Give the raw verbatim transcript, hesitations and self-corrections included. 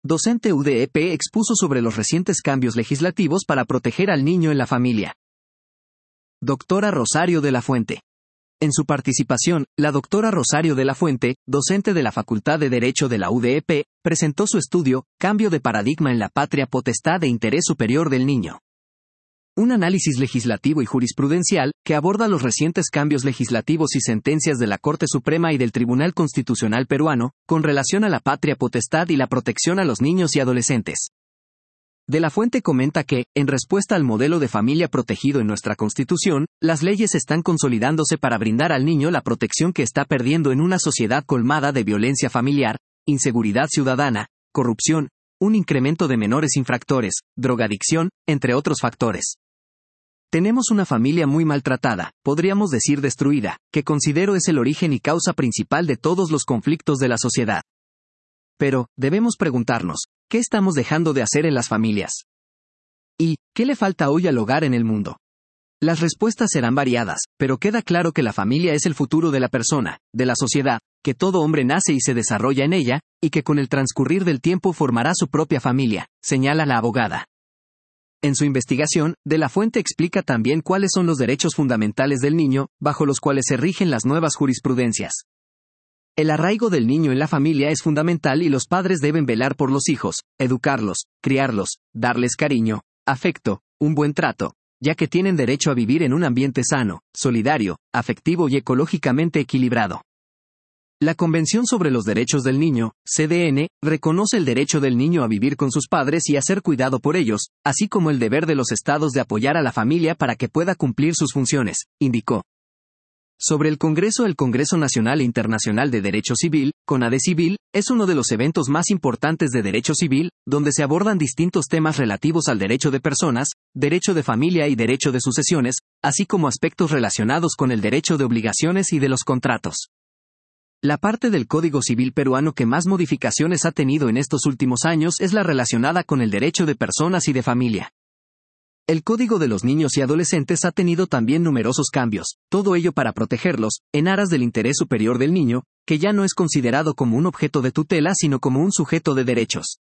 docente U D E P expuso sobre los recientes cambios legislativos para proteger al niño en la familia. Doctora Rosario de la Fuente. En su participación, la doctora Rosario de la Fuente, docente de la Facultad de Derecho de la U D E P, presentó su estudio, Cambio de paradigma en la patria potestad de interés superior del niño. Un análisis legislativo y jurisprudencial, que aborda los recientes cambios legislativos y sentencias de la Corte Suprema y del Tribunal Constitucional peruano, con relación a la patria potestad y la protección a los niños y adolescentes. De la Fuente comenta que, en respuesta al modelo de familia protegido en nuestra Constitución, las leyes están consolidándose para brindar al niño la protección que está perdiendo en una sociedad colmada de violencia familiar, inseguridad ciudadana, corrupción, un incremento de menores infractores, drogadicción, entre otros factores. Tenemos una familia muy maltratada, podríamos decir destruida, que considero es el origen y causa principal de todos los conflictos de la sociedad. Pero, debemos preguntarnos, ¿qué estamos dejando de hacer en las familias? ¿Y qué le falta hoy al hogar en el mundo? Las respuestas serán variadas, pero queda claro que la familia es el futuro de la persona, de la sociedad, que todo hombre nace y se desarrolla en ella, y que con el transcurrir del tiempo formará su propia familia, señala la abogada. En su investigación, De la Fuente explica también cuáles son los derechos fundamentales del niño, bajo los cuales se rigen las nuevas jurisprudencias. El arraigo del niño en la familia es fundamental y los padres deben velar por los hijos, educarlos, criarlos, darles cariño, afecto, un buen trato, ya que tienen derecho a vivir en un ambiente sano, solidario, afectivo y ecológicamente equilibrado. La Convención sobre los Derechos del Niño, C D N, reconoce el derecho del niño a vivir con sus padres y a ser cuidado por ellos, así como el deber de los estados de apoyar a la familia para que pueda cumplir sus funciones, indicó. Sobre el Congreso El Congreso Nacional e Internacional de Derecho Civil, CONADECIVIL, es uno de los eventos más importantes de derecho civil, donde se abordan distintos temas relativos al derecho de personas, derecho de familia y derecho de sucesiones, así como aspectos relacionados con el derecho de obligaciones y de los contratos. La parte del Código Civil peruano que más modificaciones ha tenido en estos últimos años es la relacionada con el derecho de personas y de familia. El Código de los Niños y Adolescentes ha tenido también numerosos cambios, todo ello para protegerlos, en aras del interés superior del niño, que ya no es considerado como un objeto de tutela sino como un sujeto de derechos.